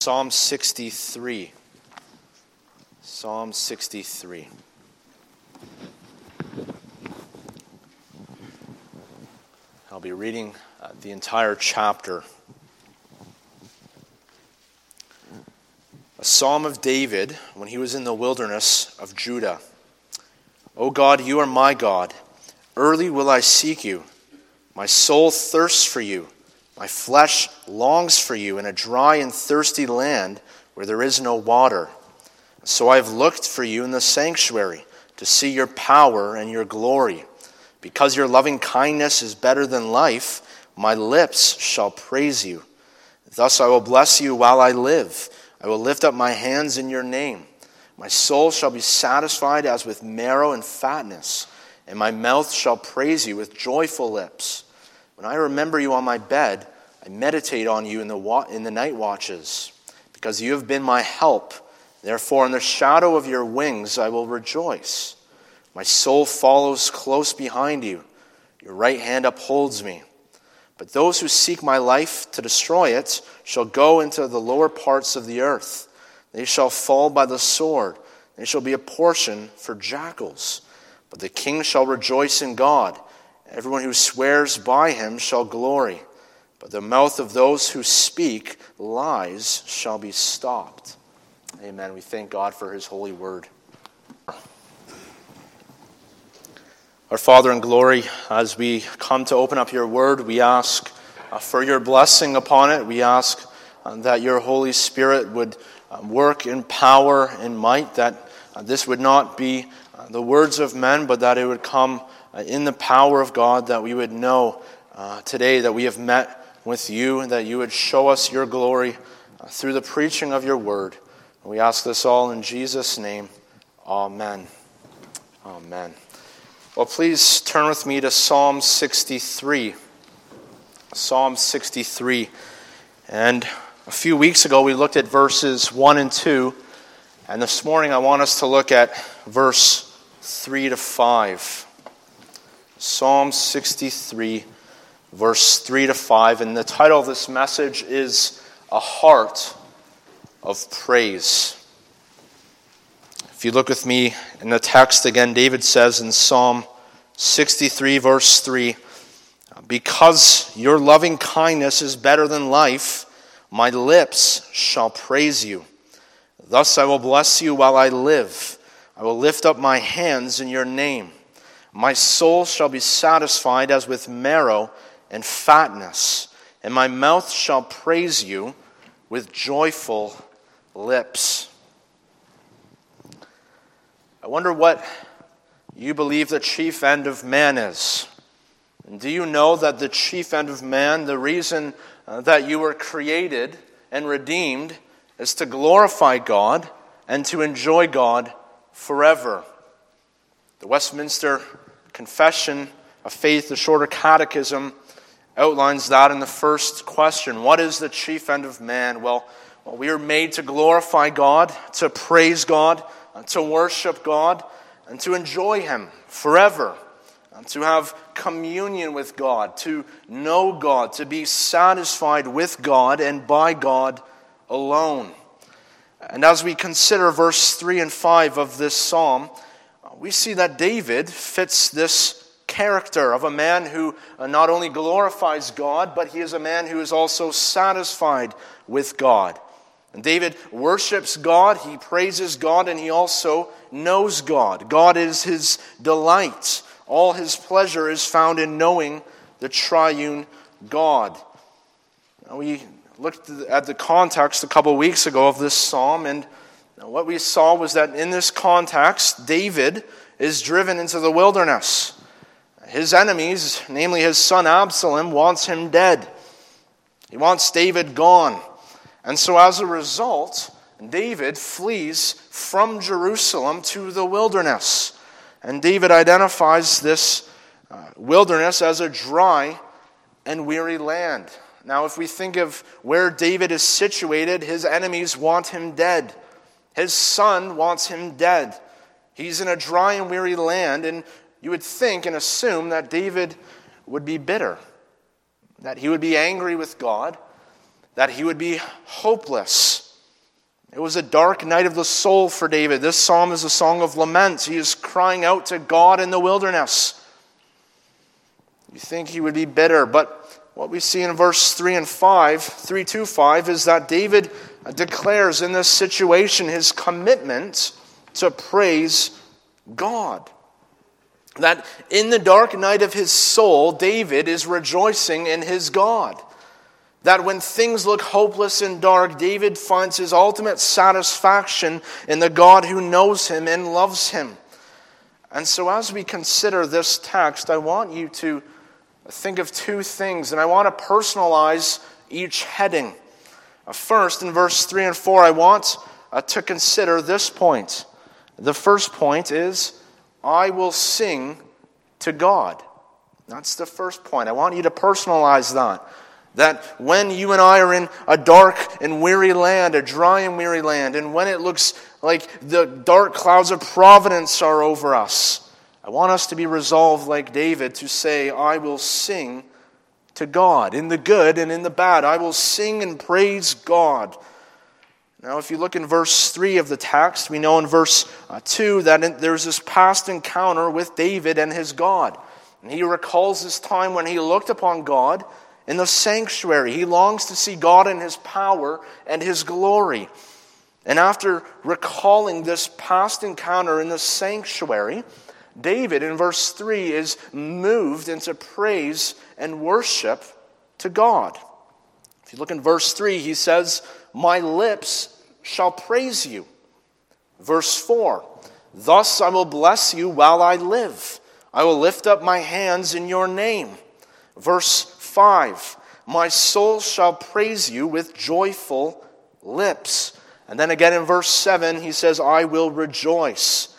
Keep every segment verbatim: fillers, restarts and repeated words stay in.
Psalm sixty-three. Psalm sixty-three. I'll be reading uh, the entire chapter. A psalm of David when he was in the wilderness of Judah. O God, you are my God. Early will I seek you. My soul thirsts for you. My flesh longs for you in a dry and thirsty land where there is no water. So I have looked for you in the sanctuary to see your power and your glory. Because your loving kindness is better than life, my lips shall praise you. Thus I will bless you while I live. I will lift up my hands in your name. My soul shall be satisfied as with marrow and fatness, and my mouth shall praise you with joyful lips. When I remember you on my bed, I meditate on you in the wa- in the night watches, because you have been my help. Therefore, in the shadow of your wings I will rejoice. My soul follows close behind you. Your right hand upholds me. But those who seek my life to destroy it shall go into the lower parts of the earth. They shall fall by the sword. They shall be a portion for jackals. But the king shall rejoice in God. Everyone who swears by him shall glory. But the mouth of those who speak lies shall be stopped. Amen. We thank God for his holy word. Our Father in glory, as we come to open up your word, we ask uh, for your blessing upon it. We ask uh, that your Holy Spirit would uh, work in power and might, that uh, this would not be uh, the words of men, but that it would come uh, in the power of God, that we would know uh, today that we have met with you, and that you would show us your glory uh, through the preaching of your word. We ask this all in Jesus' name. Amen. Amen. Well, please turn with me to Psalm sixty-three. Psalm sixty-three. And a few weeks ago we looked at verses one and two. And this morning I want us to look at verse three to five. Psalm sixty-three, verse three to five. And the title of this message is A Heart of Praise. If you look with me in the text again, David says in Psalm sixty-three, verse three, because your loving kindness is better than life, my lips shall praise you. Thus I will bless you while I live. I will lift up my hands in your name. My soul shall be satisfied as with marrow and fatness, and my mouth shall praise you with joyful lips. I wonder what you believe the chief end of man is. And do you know that the chief end of man, the reason uh, that you were created and redeemed, is to glorify God and to enjoy God forever? The Westminster Confession of Faith, the Shorter Catechism, outlines that in the first question. What is the chief end of man? Well, well we are made to glorify God, to praise God, to worship God, and to enjoy him forever, and to have communion with God, to know God, to be satisfied with God and by God alone. And as we consider verse three and five of this psalm, we see that David fits this character of a man who not only glorifies God, but he is a man who is also satisfied with God. And David worships God, he praises God, and he also knows God. God is his delight. All his pleasure is found in knowing the triune God. Now, we looked at the context a couple weeks ago of this psalm, and what we saw was that in this context, David is driven into the wilderness. His enemies, namely his son Absalom, wants him dead. He wants David gone. And so as a result, David flees from Jerusalem to the wilderness. And David identifies this uh, wilderness as a dry and weary land. Now, if we think of where David is situated, his enemies want him dead. His son wants him dead. He's in a dry and weary land, and you would think and assume that David would be bitter, that he would be angry with God, that he would be hopeless. It was a dark night of the soul for David. This psalm is a song of lament. He is crying out to God in the wilderness. You think he would be bitter, but what we see in verse three and five, three to five, is that David declares in this situation his commitment to praise God. That in the dark night of his soul, David is rejoicing in his God. That when things look hopeless and dark, David finds his ultimate satisfaction in the God who knows him and loves him. And so as we consider this text, I want you to think of two things, and I want to personalize each heading. First, in verse three and four, I want to consider this point. The first point is, I will sing to God. That's the first point. I want you to personalize that. That when you and I are in a dark and weary land, a dry and weary land, and when it looks like the dark clouds of providence are over us, I want us to be resolved like David to say, I will sing to God. In the good and in the bad, I will sing and praise God. Now, if you look in verse three of the text, we know in verse two that there's this past encounter with David and his God. And he recalls this time when he looked upon God in the sanctuary. He longs to see God in his power and his glory. And after recalling this past encounter in the sanctuary, David in verse three is moved into praise and worship to God. If you look in verse three, he says, my lips shall praise you. Verse four, thus I will bless you while I live. I will lift up my hands in your name. Verse five, my soul shall praise you with joyful lips. And then again in verse seven, he says, I will rejoice.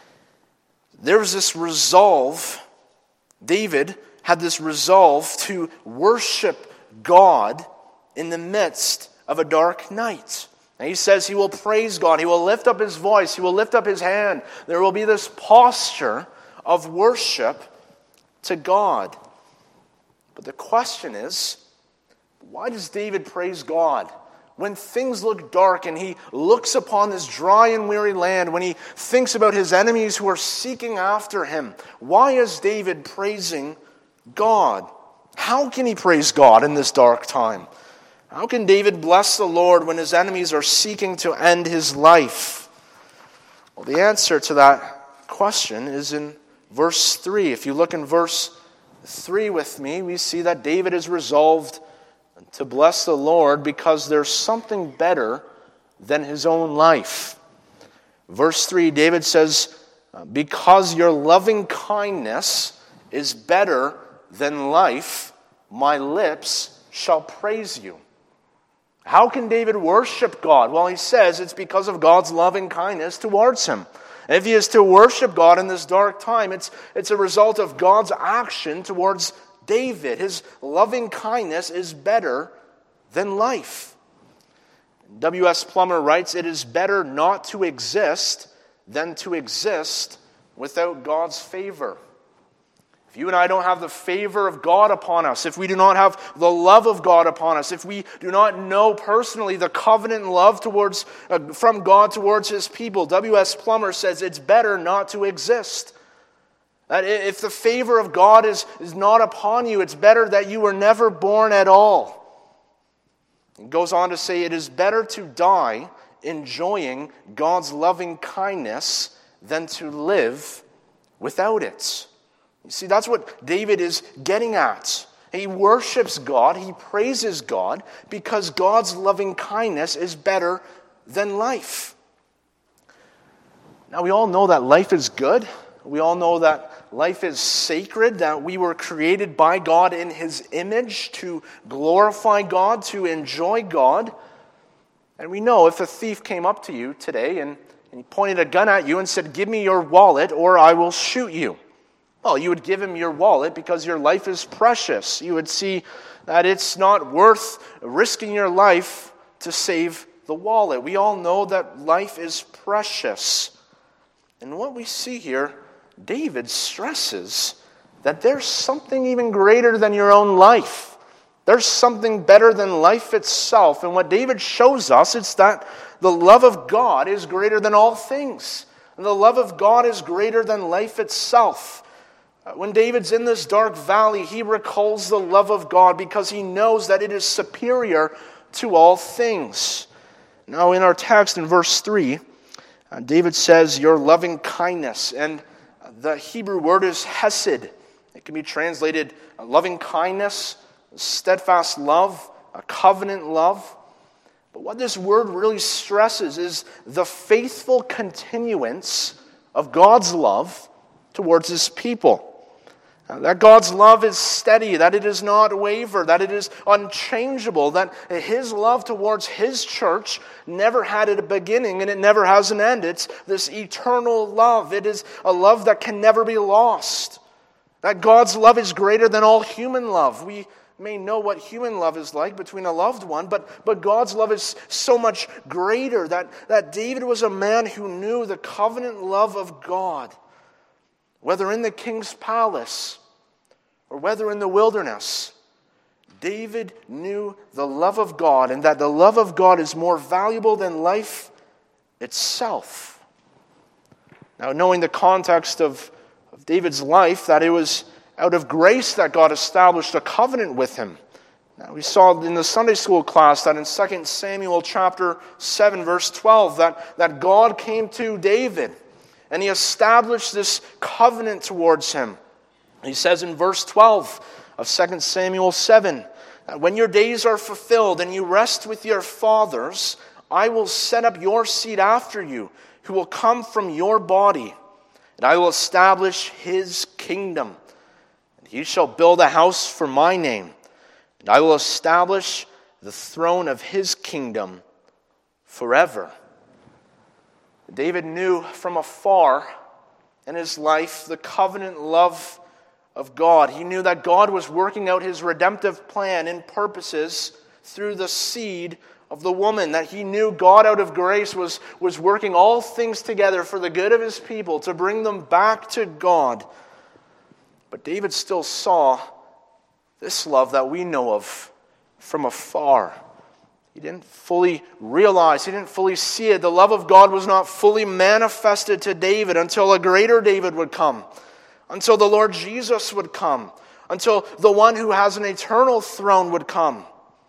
There's this resolve. David had this resolve to worship God in the midst of a dark night. And he says he will praise God. He will lift up his voice. He will lift up his hand. There will be this posture of worship to God. But the question is, why does David praise God? When things look dark and he looks upon this dry and weary land, when he thinks about his enemies who are seeking after him, why is David praising God? How can he praise God in this dark time? How can David bless the Lord when his enemies are seeking to end his life? Well, the answer to that question is in verse three. If you look in verse three with me, we see that David is resolved to bless the Lord because there's something better than his own life. Verse three, David says, because your loving kindness is better than life, my lips shall praise you. How can David worship God? Well, he says it's because of God's loving kindness towards him. And if he is to worship God in this dark time, it's, it's a result of God's action towards David. His loving kindness is better than life. W S Plummer writes, it is better not to exist than to exist without God's favor. If you and I don't have the favor of God upon us, if we do not have the love of God upon us, if we do not know personally the covenant and love towards uh, from God towards his people, W S Plummer says it's better not to exist. That if the favor of God is, is not upon you, it's better that you were never born at all. He goes on to say it is better to die enjoying God's loving kindness than to live without it. You see, that's what David is getting at. He worships God, he praises God, because God's loving kindness is better than life. Now, we all know that life is good. We all know that life is sacred, that we were created by God in his image to glorify God, to enjoy God. And we know if a thief came up to you today and, and he pointed a gun at you and said, give me your wallet or I will shoot you. Well, you would give him your wallet because your life is precious. You would see that it's not worth risking your life to save the wallet. We all know that life is precious. And what we see here, David stresses that there's something even greater than your own life. There's something better than life itself. And what David shows us is that the love of God is greater than all things. And the love of God is greater than life itself. When David's in this dark valley, he recalls the love of God because he knows that it is superior to all things. Now in our text in verse three, uh, David says, your loving kindness. And the Hebrew word is hesed. It can be translated uh, loving kindness, steadfast love, a covenant love. But what this word really stresses is the faithful continuance of God's love towards his people. That God's love is steady, that it is not waver, that it is unchangeable, that his love towards his church never had a beginning and it never has an end. It's this eternal love. It is a love that can never be lost. That God's love is greater than all human love. We may know what human love is like between a loved one, but, but God's love is so much greater that, that David was a man who knew the covenant love of God. Whether in the king's palace or whether in the wilderness, David knew the love of God and that the love of God is more valuable than life itself. Now, knowing the context of, of David's life, that it was out of grace that God established a covenant with him. Now, we saw in the Sunday school class that in Second Samuel chapter seven, verse twelve, that, that God came to David and he established this covenant towards him. He says in verse twelve of Second Samuel seven, when your days are fulfilled and you rest with your fathers, I will set up your seed after you, who will come from your body, and I will establish his kingdom. And he shall build a house for my name, and I will establish the throne of his kingdom forever. David knew from afar in his life the covenant love of God. He knew that God was working out his redemptive plan and purposes through the seed of the woman. That he knew God out of grace was, was working all things together for the good of his people, to bring them back to God. But David still saw this love that we know of from afar. He didn't fully realize, he didn't fully see it. The love of God was not fully manifested to David until a greater David would come, until the Lord Jesus would come, until the one who has an eternal throne would come.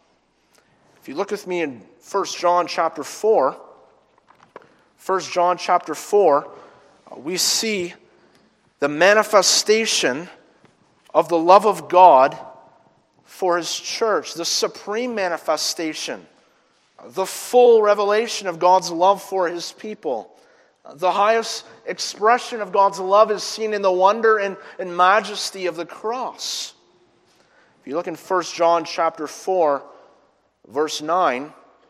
If you look with me in First John chapter four, First John chapter four, we see the manifestation of the love of God for his church, the supreme manifestation, the full revelation of God's love for his people. The highest expression of God's love is seen in the wonder and, and majesty of the cross. If you look in First John chapter four, verse nine,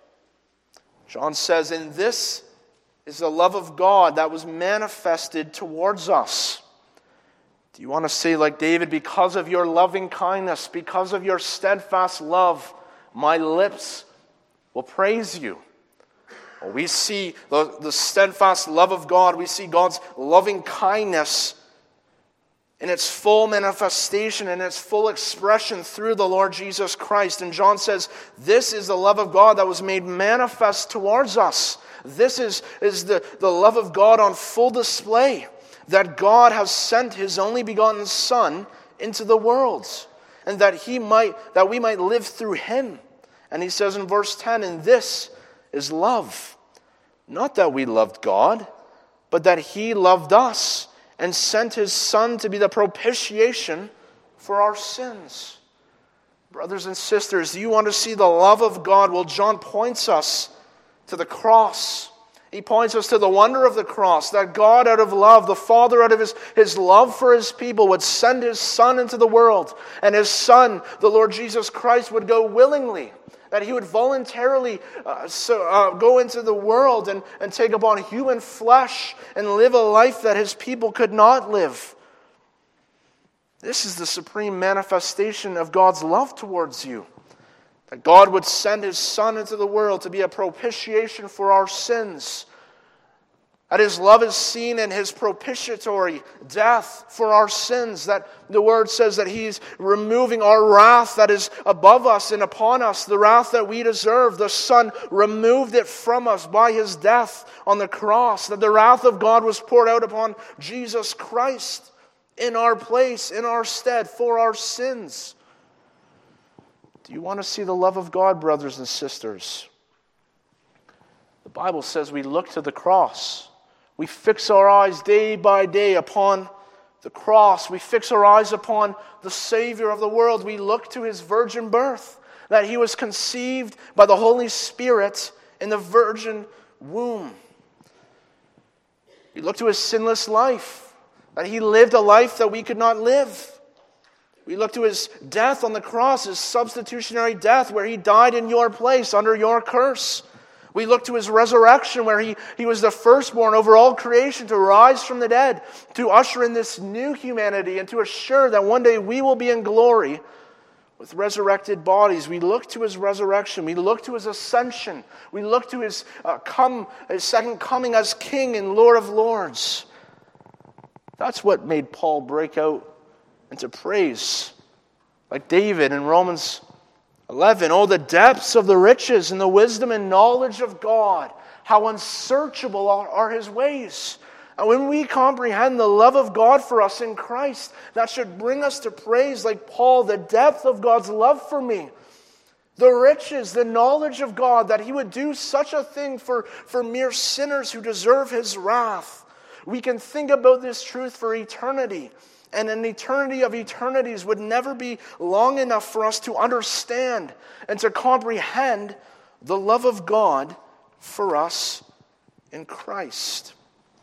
John says, "And this is the love of God that was manifested towards us." Do you want to say like David, because of your loving kindness, because of your steadfast love, my lips will praise you? Well, we see the, the steadfast love of God. We see God's loving kindness in its full manifestation and its full expression through the Lord Jesus Christ. And John says, this is the love of God that was made manifest towards us. This is, is the, the love of God on full display, that God has sent his only begotten Son into the world, and that he might that we might live through him. And he says in verse ten, "And this is love, not that we loved God, but that he loved us and sent his Son to be the propitiation for our sins." Brothers and sisters, do you want to see the love of God? Well, John points us to the cross. He points us to the wonder of the cross, that God out of love, the Father out of his, his love for his people, would send his Son into the world. And his Son, the Lord Jesus Christ, would go willingly, that he would voluntarily uh, so, uh, go into the world and, and take upon human flesh and live a life that his people could not live. This is the supreme manifestation of God's love towards you. That God would send his Son into the world to be a propitiation for our sins. That his love is seen in his propitiatory death for our sins. That the word says that he's removing our wrath that is above us and upon us, the wrath that we deserve. The Son removed it from us by his death on the cross. That the wrath of God was poured out upon Jesus Christ in our place, in our stead, for our sins. Do you want to see the love of God, brothers and sisters? The Bible says we look to the cross. We fix our eyes day by day upon the cross. We fix our eyes upon the Savior of the world. We look to his virgin birth, that he was conceived by the Holy Spirit in the virgin womb. We look to his sinless life, that he lived a life that we could not live. We look to his death on the cross, his substitutionary death, where he died in your place under your curse. We look to his resurrection, where he, he was the firstborn over all creation to rise from the dead, to usher in this new humanity and to assure that one day we will be in glory with resurrected bodies. We look to his resurrection. We look to his ascension. We look to his, uh, come, his second coming as King and Lord of Lords. That's what made Paul break out into praise, like David in Romans eleven. Oh, the depths of the riches and the wisdom and knowledge of God. How unsearchable are, are his ways. And when we comprehend the love of God for us in Christ, that should bring us to praise like Paul, the depth of God's love for me. The riches, the knowledge of God, that he would do such a thing for, for mere sinners who deserve his wrath. We can think about this truth for eternity. And an eternity of eternities would never be long enough for us to understand and to comprehend the love of God for us in Christ.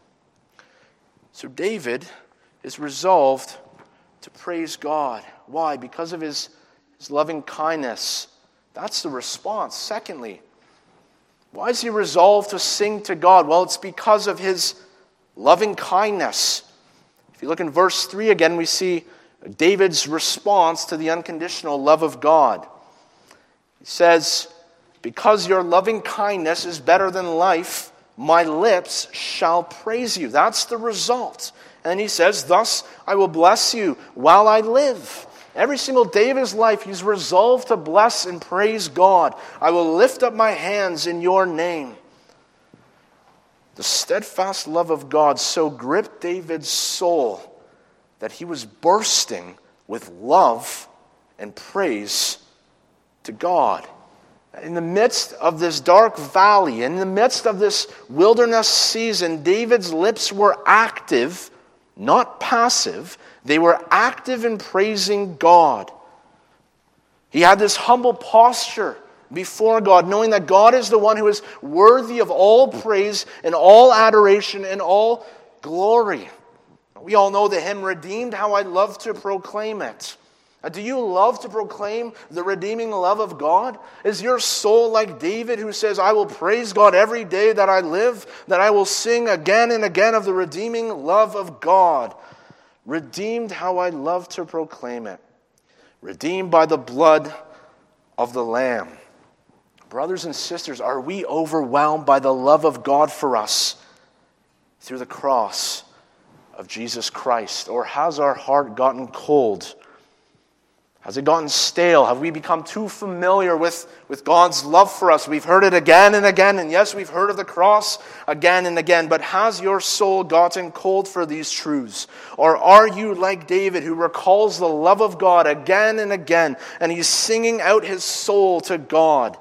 So David is resolved to praise God. Why? Because of his, his loving kindness. That's the response. Secondly, why is he resolved to sing to God? Well, it's because of his loving kindness. If you look in verse three again, we see David's response to the unconditional love of God. He says, because your loving kindness is better than life, my lips shall praise you. That's the result. And he says, thus I will bless you while I live. Every single day of his life, he's resolved to bless and praise God. I will lift up my hands in your name. The steadfast love of God so gripped David's soul that he was bursting with love and praise to God. In the midst of this dark valley, in the midst of this wilderness season, David's lips were active, not passive. They were active in praising God. He had this humble posture before God, knowing that God is the one who is worthy of all praise and all adoration and all glory. We all know the hymn, Redeemed, how I love to proclaim it. Do you love to proclaim the redeeming love of God? Is your soul like David, who says, I will praise God every day that I live, that I will sing again and again of the redeeming love of God? Redeemed, how I love to proclaim it. Redeemed by the blood of the Lamb. Brothers and sisters, are we overwhelmed by the love of God for us through the cross of Jesus Christ? Or has our heart gotten cold? Has it gotten stale? Have we become too familiar with, with God's love for us? We've heard it again and again, and yes, we've heard of the cross again and again, but has your soul gotten cold for these truths? Or are you like David, who recalls the love of God again and again, and he's singing out his soul to God?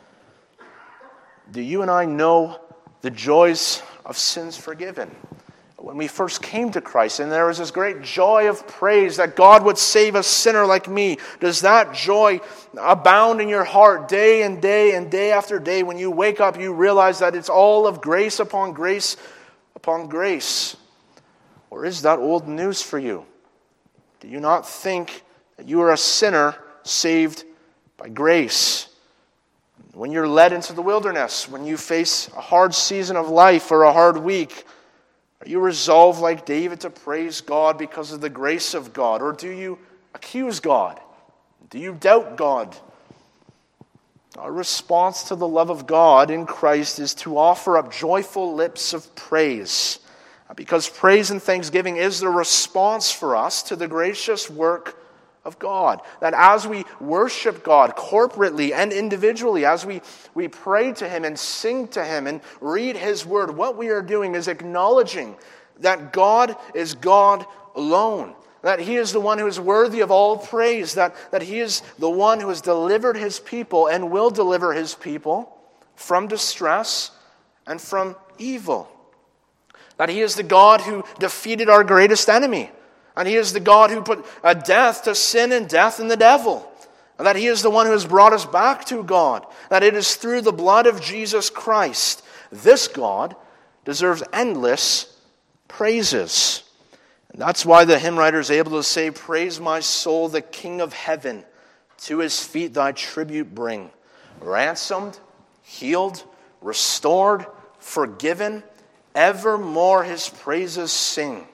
Do you and I know the joys of sins forgiven? When we first came to Christ, and there was this great joy of praise that God would save a sinner like me, does that joy abound in your heart day and day and day after day? When you wake up, you realize that it's all of grace upon grace upon grace. Or is that old news for you? Do you not think that you are a sinner saved by grace? When you're led into the wilderness, when you face a hard season of life or a hard week, are you resolved like David to praise God because of the grace of God? Or do you accuse God? Do you doubt God? Our response to the love of God in Christ is to offer up joyful lips of praise, because praise and thanksgiving is the response for us to the gracious work of God. That as we worship God corporately and individually, as we, we pray to Him and sing to Him and read His Word, what we are doing is acknowledging that God is God alone. That He is the one who is worthy of all praise. That, that He is the one who has delivered His people and will deliver His people from distress and from evil. That He is the God who defeated our greatest enemy. And He is the God who put a death to sin and death and the devil. And that He is the one who has brought us back to God. That it is through the blood of Jesus Christ. This God deserves endless praises. And that's why the hymn writer is able to say, "Praise my soul, the King of heaven. To His feet thy tribute bring. Ransomed, healed, restored, forgiven, evermore His praises sing."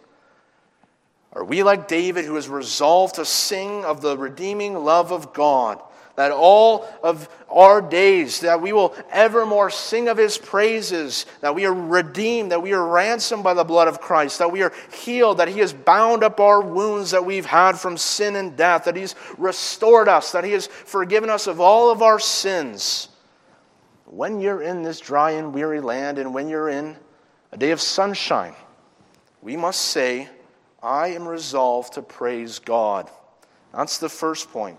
Are we like David, who is resolved to sing of the redeeming love of God, that all of our days, that we will evermore sing of His praises, that we are redeemed, that we are ransomed by the blood of Christ, that we are healed, that He has bound up our wounds that we've had from sin and death, that He's restored us, that He has forgiven us of all of our sins? When you're in this dry and weary land, and when you're in a day of sunshine, we must say, "I am resolved to praise God." That's the first point.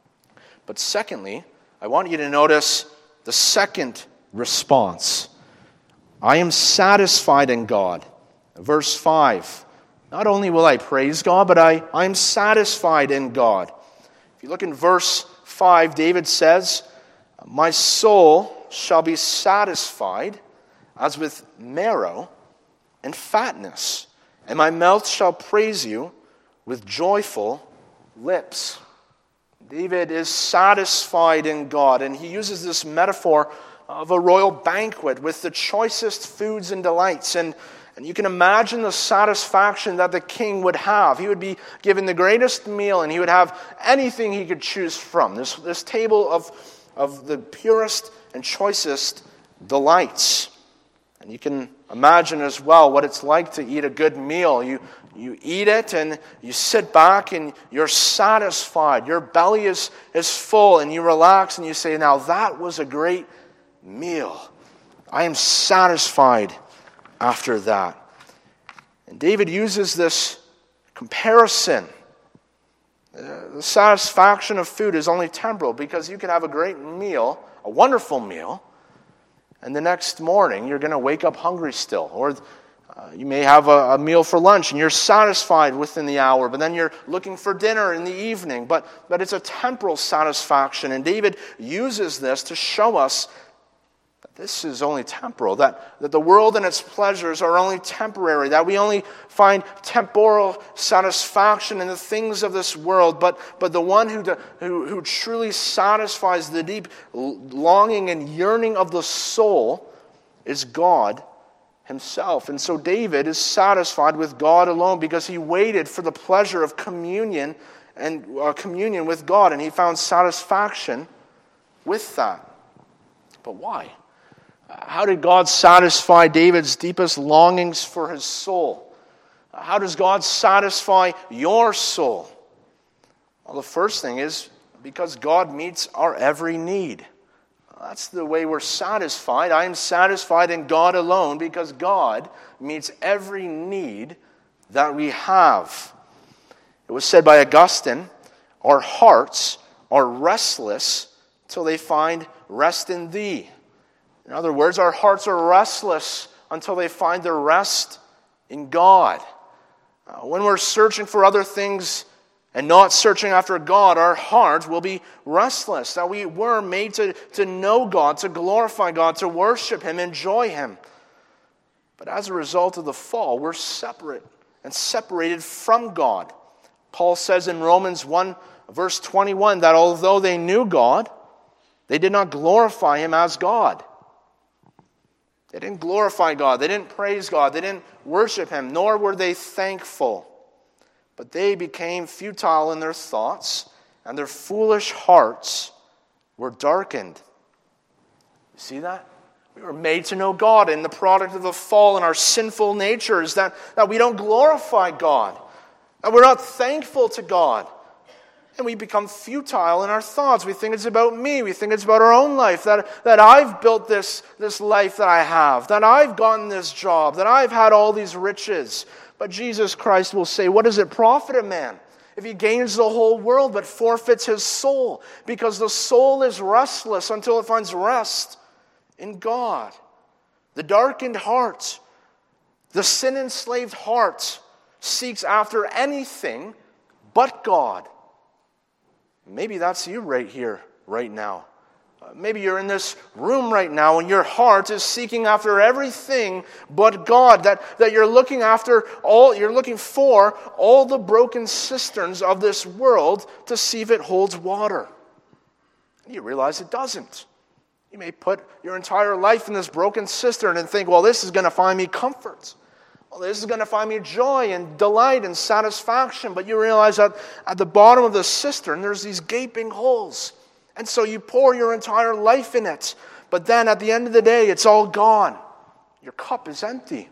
But secondly, I want you to notice the second response. I am satisfied in God. Verse five. Not only will I praise God, but I, I am satisfied in God. If you look in verse five, David says, "My soul shall be satisfied as with marrow and fatness, and my mouth shall praise you with joyful lips." David is satisfied in God, and he uses this metaphor of a royal banquet with the choicest foods and delights. And, and you can imagine the satisfaction that the king would have. He would be given the greatest meal, and he would have anything he could choose from. This, this table of, of the purest and choicest delights. And you can imagine as well what it's like to eat a good meal. You you eat it and you sit back and you're satisfied. Your belly is, is full and you relax and you say, "Now that was a great meal. I am satisfied after that." And David uses this comparison. Uh, the satisfaction of food is only temporal, because you can have a great meal, a wonderful meal, and the next morning, you're going to wake up hungry still. Or uh, you may have a, a meal for lunch, and you're satisfied within the hour, but then you're looking for dinner in the evening. But, but it's a temporal satisfaction, and David uses this to show us that this is only temporal, that, that the world and its pleasures are only temporary, that we only find temporal satisfaction in the things of this world, but, but the one who, who, who truly satisfies the deep longing and yearning of the soul is God Himself. And so David is satisfied with God alone, because he waited for the pleasure of communion and uh, communion with God, and he found satisfaction with that. But why? How did God satisfy David's deepest longings for his soul? How does God satisfy your soul? Well, the first thing is because God meets our every need. That's the way we're satisfied. I am satisfied in God alone because God meets every need that we have. It was said by Augustine, "Our hearts are restless till they find rest in Thee." In other words, our hearts are restless until they find their rest in God. Uh, when we're searching for other things and not searching after God, our hearts will be restless. That we were made to, to know God, to glorify God, to worship Him, enjoy Him. But as a result of the fall, we're separate and separated from God. Paul says in Romans one, verse twenty-one, that although they knew God, they did not glorify Him as God. They didn't glorify God. They didn't praise God. They didn't worship Him, nor were they thankful. But they became futile in their thoughts, and their foolish hearts were darkened. You see that? We were made to know God, and the product of the fall in our sinful nature is that, that we don't glorify God, that we're not thankful to God, and we become futile in our thoughts. We think it's about me. We think it's about our own life, that, that I've built this, this life that I have, that I've gotten this job, that I've had all these riches. But Jesus Christ will say, what does it profit a man if he gains the whole world but forfeits his soul? Because the soul is restless until it finds rest in God. The darkened heart, the sin-enslaved heart seeks after anything but God. Maybe that's you right here, right now. Uh, maybe you're in this room right now and your heart is seeking after everything but God. That, that you're looking after all, you're looking for all the broken cisterns of this world to see if it holds water. And you realize it doesn't. You may put your entire life in this broken cistern and think, well, this is going to find me comfort. Well, this is going to find me joy and delight and satisfaction. But you realize that at the bottom of the cistern, there's these gaping holes. And so you pour your entire life in it. But then at the end of the day, it's all gone. Your cup is empty.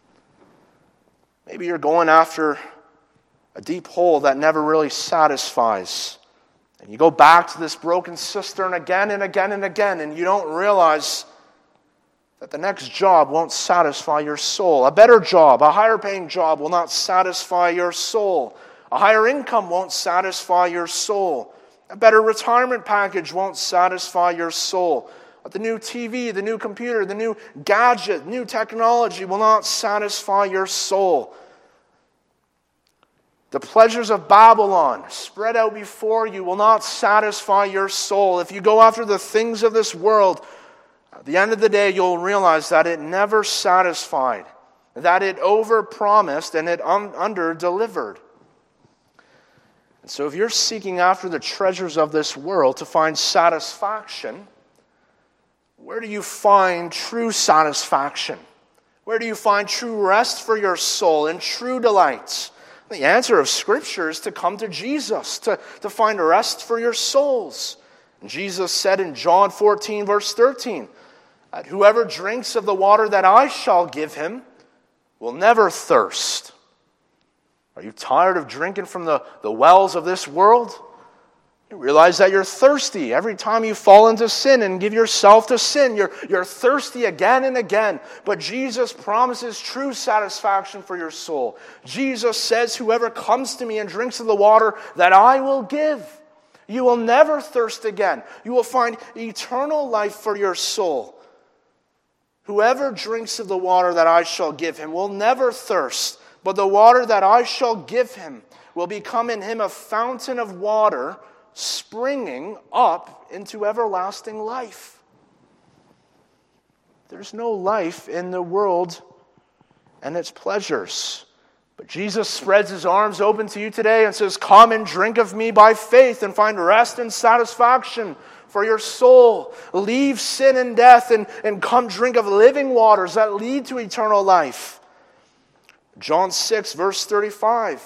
Maybe you're going after a deep hole that never really satisfies. And you go back to this broken cistern again and again and again, and you don't realize that the next job won't satisfy your soul. A better job, a higher paying job will not satisfy your soul. A higher income won't satisfy your soul. A better retirement package won't satisfy your soul. But the new T V, the new computer, the new gadget, new technology will not satisfy your soul. The pleasures of Babylon spread out before you will not satisfy your soul. If you go after the things of this world, at the end of the day, you'll realize that it never satisfied, that it overpromised and it un- under-delivered. And so if you're seeking after the treasures of this world to find satisfaction, where do you find true satisfaction? Where do you find true rest for your soul and true delights? The answer of Scripture is to come to Jesus, to, to find rest for your souls. And Jesus said in John fourteen, verse thirteen, that whoever drinks of the water that I shall give him will never thirst. Are you tired of drinking from the, the wells of this world? You realize that you're thirsty every time you fall into sin and give yourself to sin. You're, you're thirsty again and again. But Jesus promises true satisfaction for your soul. Jesus says, whoever comes to me and drinks of the water that I will give, you will never thirst again. You will find eternal life for your soul. Whoever drinks of the water that I shall give him will never thirst, but the water that I shall give him will become in him a fountain of water springing up into everlasting life. There's no life in the world and its pleasures. But Jesus spreads his arms open to you today and says, come and drink of me by faith and find rest and satisfaction for your soul. Leave sin and death and, and come drink of living waters that lead to eternal life. John six, verse thirty-five.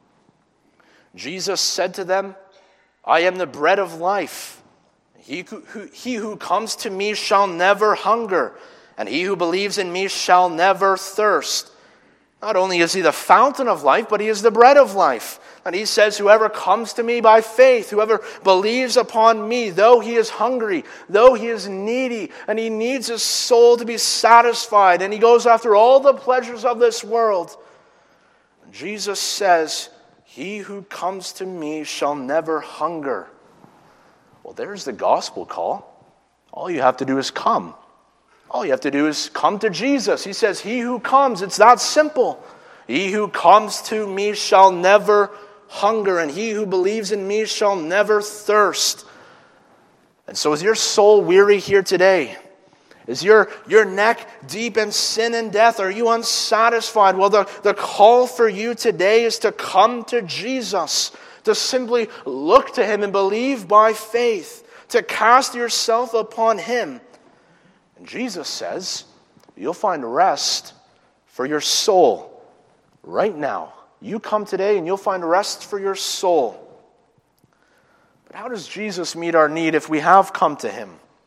Jesus said to them, I am the bread of life. He who, who, he who comes to me shall never hunger, and he who believes in me shall never thirst. Not only is he the fountain of life, but he is the bread of life. And he says, whoever comes to me by faith, whoever believes upon me, though he is hungry, though he is needy, and he needs his soul to be satisfied, and he goes after all the pleasures of this world, Jesus says, he who comes to me shall never hunger. Well, there's the gospel call. All you have to do is come. All you have to do is come to Jesus. He says, he who comes, it's that simple. He who comes to me shall never hunger, and he who believes in me shall never thirst. And so is your soul weary here today? Is your, your neck deep in sin and death? Are you unsatisfied? Well, the, the call for you today is to come to Jesus, to simply look to him and believe by faith, to cast yourself upon him. And Jesus says, you'll find rest for your soul right now. You come today and you'll find rest for your soul. But how does Jesus meet our need if we have come to him?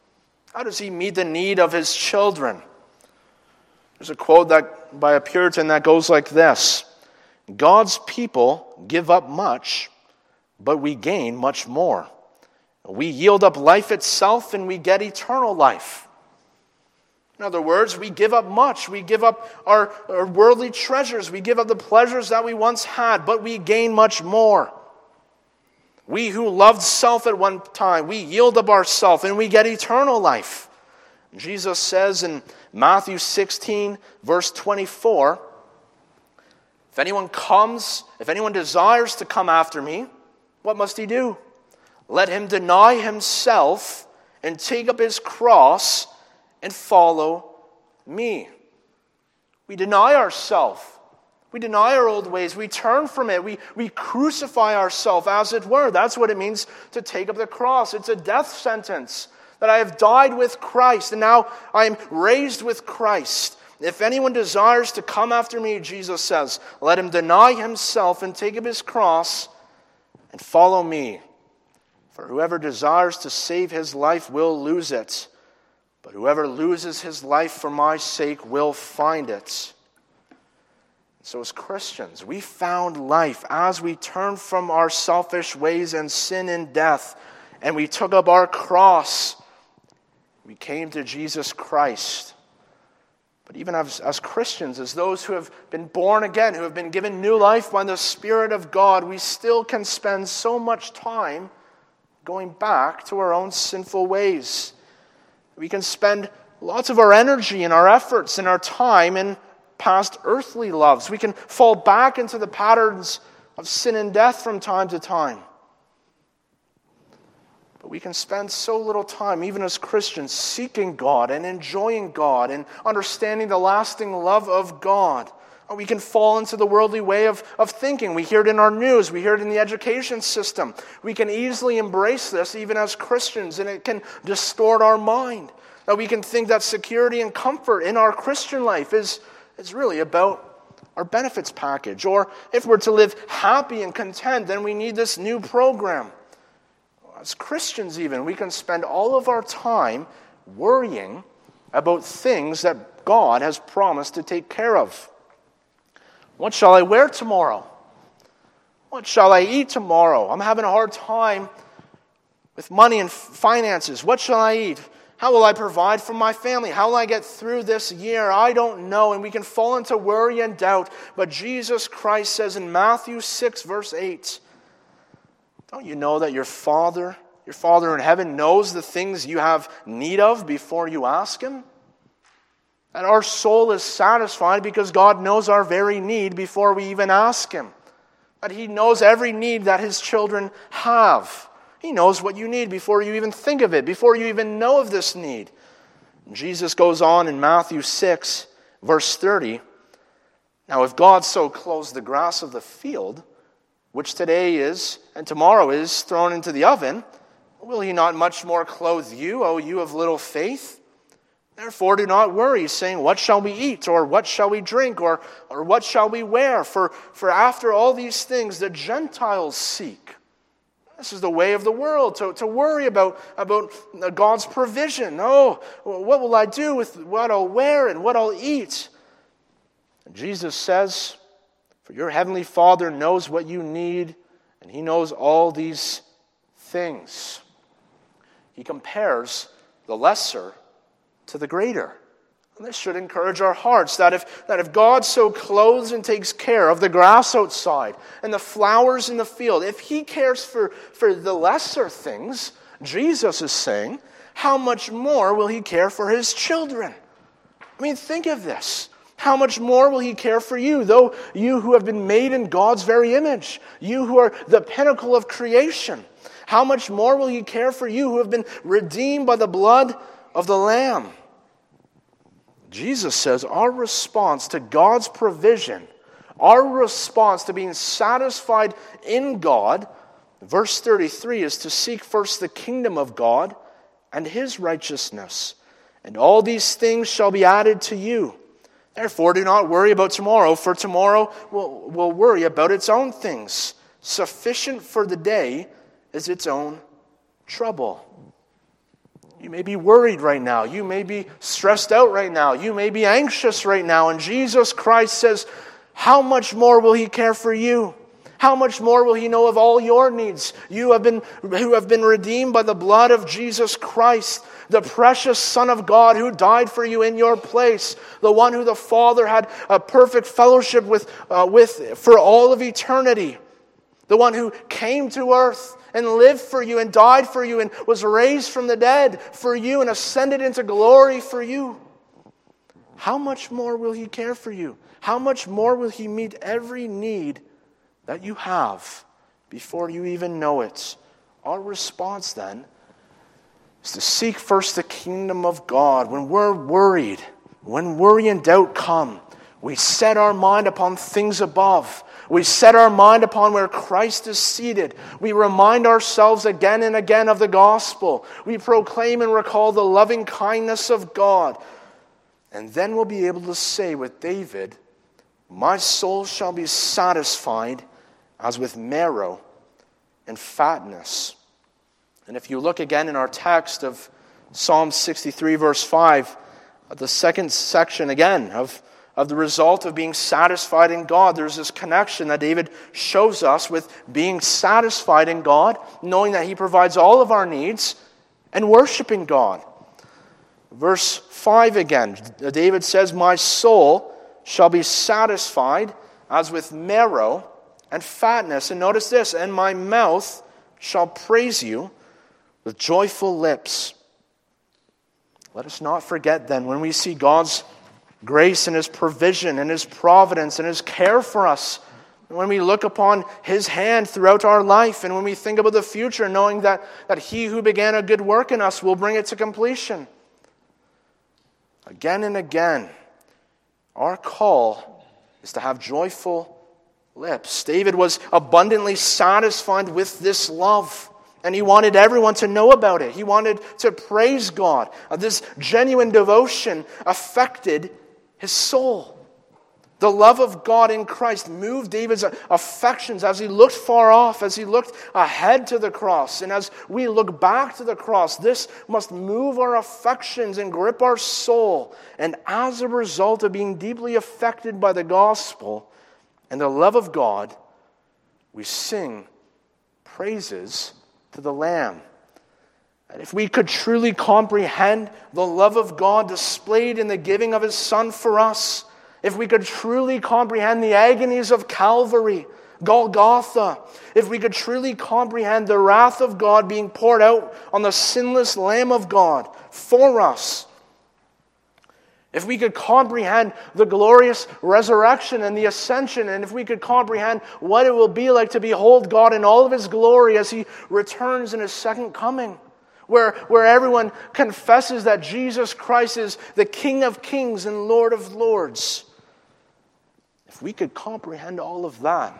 How does he meet the need of his children? There's a quote that by a Puritan that goes like this: God's people give up much, but we gain much more. We yield up life itself and we get eternal life. In other words, we give up much. We give up our, our worldly treasures. We give up the pleasures that we once had, but we gain much more. We who loved self at one time, we yield up ourself and we get eternal life. Jesus says in Matthew sixteen, verse twenty-four, if anyone comes, if anyone desires to come after me, what must he do? Let him deny himself and take up his cross and follow me. We deny ourselves. We deny our old ways. We turn from it. We, we crucify ourselves, as it were. That's what it means to take up the cross. It's a death sentence, that I have died with Christ, and now I am raised with Christ. If anyone desires to come after me, Jesus says, let him deny himself and take up his cross and follow me. For whoever desires to save his life will lose it, but whoever loses his life for my sake will find it. So as Christians, we found life as we turned from our selfish ways and sin and death, and we took up our cross. We came to Jesus Christ. But even as, as Christians, as those who have been born again, who have been given new life by the Spirit of God, we still can spend so much time going back to our own sinful ways. We can spend lots of our energy and our efforts and our time in past earthly loves. We can fall back into the patterns of sin and death from time to time. But we can spend so little time, even as Christians, seeking God and enjoying God and understanding the lasting love of God. Or we can fall into the worldly way of, of thinking. We hear it in our news. We hear it in the education system. We can easily embrace this even as Christians, and it can distort our mind. Now, we can think that security and comfort in our Christian life is It's really about our benefits package. Or if we're to live happy and content, then we need this new program. As Christians even, we can spend all of our time worrying about things that God has promised to take care of. What shall I wear tomorrow? What shall I eat tomorrow? I'm having a hard time with money and finances. What shall I eat? How will I provide for my family? How will I get through this year? I don't know. And we can fall into worry and doubt. But Jesus Christ says in Matthew six, verse eight, don't you know that your Father, your Father in heaven knows the things you have need of before you ask Him? That our soul is satisfied because God knows our very need before we even ask Him. That He knows every need that His children have. He knows what you need before you even think of it, before you even know of this need. And Jesus goes on in Matthew six, verse thirty. Now, if God so clothes the grass of the field, which today is and tomorrow is thrown into the oven, will He not much more clothe you, O you of little faith? Therefore do not worry, saying, what shall we eat, or what shall we drink, or, or what shall we wear? For, for after all these things the Gentiles seek. This is the way of the world, to, to worry about, about God's provision. Oh, what will I do with what I'll wear and what I'll eat? And Jesus says, for your heavenly Father knows what you need, and He knows all these things. He compares the lesser to the greater. And this should encourage our hearts that if, that if God so clothes and takes care of the grass outside and the flowers in the field, if He cares for, for the lesser things, Jesus is saying, how much more will He care for His children? I mean, think of this. How much more will He care for you, though you who have been made in God's very image, you who are the pinnacle of creation? How much more will He care for you who have been redeemed by the blood of the Lamb? Jesus says our response to God's provision, our response to being satisfied in God, verse thirty-three, is to seek first the kingdom of God and His righteousness, and all these things shall be added to you. Therefore, do not worry about tomorrow, for tomorrow will, will worry about its own things. Sufficient for the day is its own trouble. You may be worried right now. You may be stressed out right now. You may be anxious right now. And Jesus Christ says, how much more will He care for you? How much more will He know of all your needs? You have been, who have been redeemed by the blood of Jesus Christ, the precious Son of God who died for you in your place, the one who the Father had a perfect fellowship with, uh, with for all of eternity, the one who came to earth and lived for you and died for you and was raised from the dead for you and ascended into glory for you. How much more will He care for you? How much more will He meet every need that you have before you even know it? Our response then is to seek first the kingdom of God. When we're worried, when worry and doubt come, we set our mind upon things above. We set our mind upon where Christ is seated. We remind ourselves again and again of the gospel. We proclaim and recall the loving kindness of God. And then we'll be able to say with David, my soul shall be satisfied as with marrow and fatness. And if you look again in our text of Psalm sixty-three, verse five, the second section again of, of the result of being satisfied in God, there's this connection that David shows us with being satisfied in God, knowing that He provides all of our needs, and worshiping God. Verse five again, David says, my soul shall be satisfied as with marrow and fatness. And notice this, and my mouth shall praise you with joyful lips. Let us not forget then, when we see God's grace and His provision and His providence and His care for us, when we look upon His hand throughout our life, and when we think about the future, knowing that, that He who began a good work in us will bring it to completion. Again and again, our call is to have joyful lips. David was abundantly satisfied with this love, and he wanted everyone to know about it. He wanted to praise God. This genuine devotion affected his soul. The love of God in Christ moved David's affections as he looked far off, as he looked ahead to the cross. And as we look back to the cross, this must move our affections and grip our soul. And as a result of being deeply affected by the gospel and the love of God, we sing praises to the Lamb. And if we could truly comprehend the love of God displayed in the giving of His Son for us, if we could truly comprehend the agonies of Calvary, Golgotha, if we could truly comprehend the wrath of God being poured out on the sinless Lamb of God for us, if we could comprehend the glorious resurrection and the ascension, and if we could comprehend what it will be like to behold God in all of His glory as He returns in His second coming, where, where everyone confesses that Jesus Christ is the King of kings and Lord of lords. If we could comprehend all of that,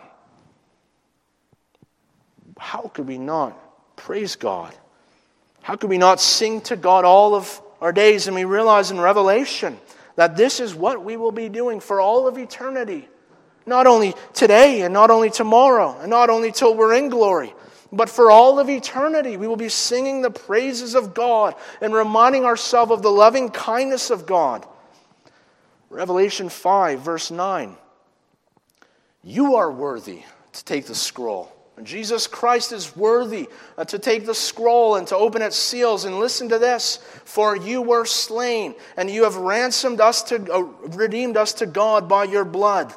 how could we not praise God? How could we not sing to God all of our days? And we realize in Revelation that this is what we will be doing for all of eternity. Not only today and not only tomorrow and not only till we're in glory, but for all of eternity we will be singing the praises of God and reminding ourselves of the loving kindness of God. Revelation five, verse nine. You are worthy to take the scroll. And Jesus Christ is worthy uh, to take the scroll and to open its seals. And listen to this. For you were slain, and you have ransomed us to, uh, redeemed us to God by your blood.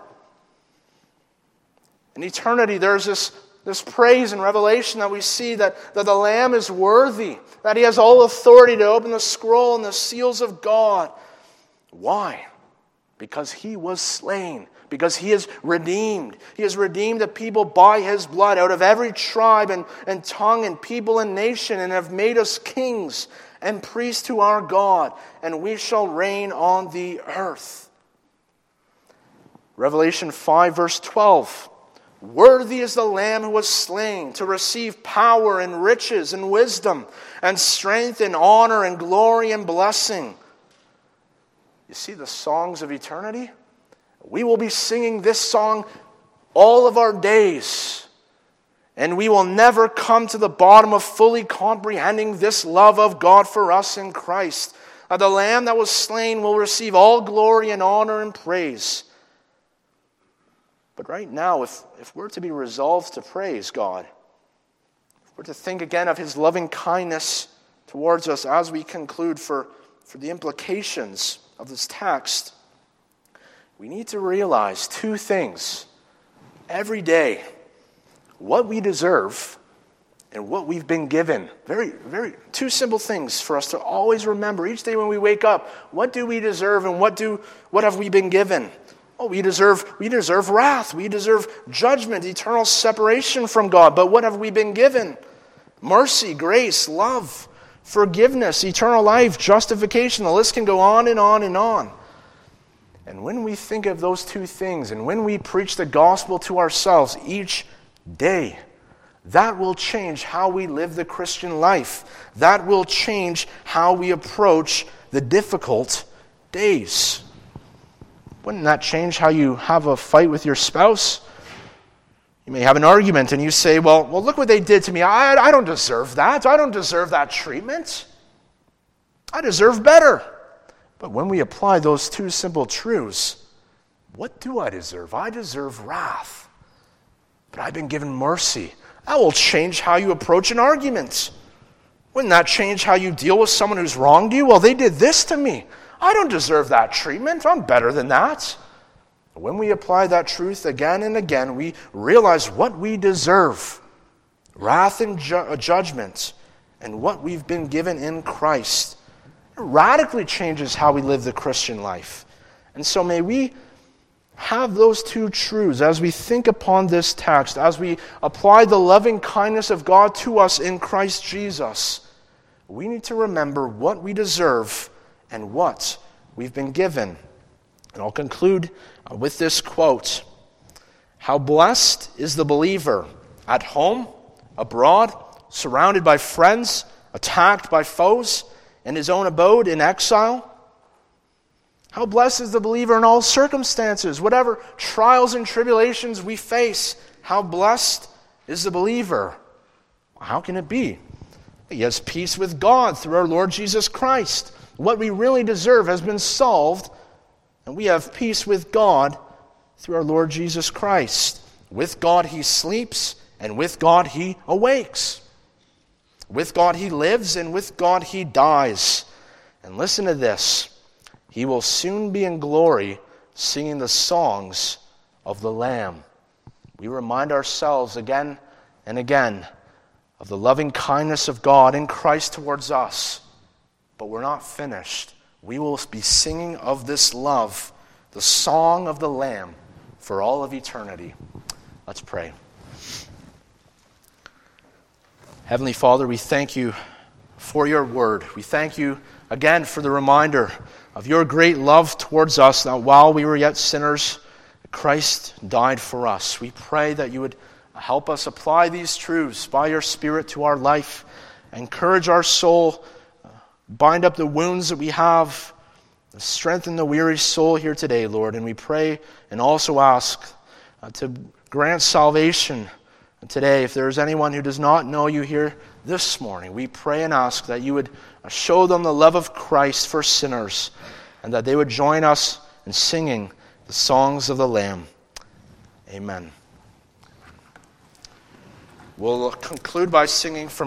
In eternity, there's this, this praise in Revelation that we see that, that the Lamb is worthy, that He has all authority to open the scroll and the seals of God. Why? Because He was slain. Because He is redeemed. He has redeemed the people by His blood out of every tribe and, and tongue and people and nation, and have made us kings and priests to our God, and we shall reign on the earth. Revelation five, verse twelve. Worthy is the Lamb who was slain to receive power and riches and wisdom and strength and honor and glory and blessing. You see the songs of eternity? We will be singing this song all of our days. And we will never come to the bottom of fully comprehending this love of God for us in Christ. Uh, the Lamb that was slain will receive all glory and honor and praise. But right now, if, if we're to be resolved to praise God, if we're to think again of His loving kindness towards us as we conclude for, for the implications of this text, we need to realize two things every day: what we deserve and what we've been given. Very, very, two simple things for us to always remember each day when we wake up. What do we deserve and what do what have we been given? Oh, we deserve, we deserve wrath. We deserve judgment, eternal separation from God. But what have we been given? Mercy, grace, love, forgiveness, eternal life, justification. The list can go on and on and on. And when we think of those two things, and when we preach the gospel to ourselves each day, that will change how we live the Christian life. That will change how we approach the difficult days. Wouldn't that change how you have a fight with your spouse? You may have an argument and you say, well, well, look what they did to me. I, I don't deserve that. I don't deserve that treatment. I deserve better. But when we apply those two simple truths, what do I deserve? I deserve wrath. But I've been given mercy. That will change how you approach an argument. Wouldn't that change how you deal with someone who's wronged you? Well, they did this to me. I don't deserve that treatment. I'm better than that. When we apply that truth again and again, we realize what we deserve: wrath and ju- judgment, and what we've been given in Christ. It radically changes how we live the Christian life. And so may we have those two truths as we think upon this text, as we apply the loving kindness of God to us in Christ Jesus. We need to remember what we deserve and what we've been given. And I'll conclude with this quote: "How blessed is the believer at home, abroad, surrounded by friends, attacked by foes, in his own abode in exile. How blessed is the believer in all circumstances, whatever trials and tribulations we face. How blessed is the believer." How can it be? He has peace with God through our Lord Jesus Christ. What we really deserve has been solved, and we have peace with God through our Lord Jesus Christ. With God he sleeps, and with God he awakes. With God he lives, and with God he dies. And listen to this: he will soon be in glory, singing the songs of the Lamb. We remind ourselves again and again of the loving kindness of God in Christ towards us. But we're not finished. We will be singing of this love, the song of the Lamb, for all of eternity. Let's pray. Heavenly Father, we thank you for your word. We thank you again for the reminder of your great love towards us, that while we were yet sinners, Christ died for us. We pray that you would help us apply these truths by your Spirit to our life, encourage our soul, bind up the wounds that we have, strengthen the weary soul here today, Lord. And we pray and also ask uh, to grant salvation today. If there is anyone who does not know you here this morning, we pray and ask that you would show them the love of Christ for sinners, and that they would join us in singing the songs of the Lamb. Amen. We'll conclude by singing from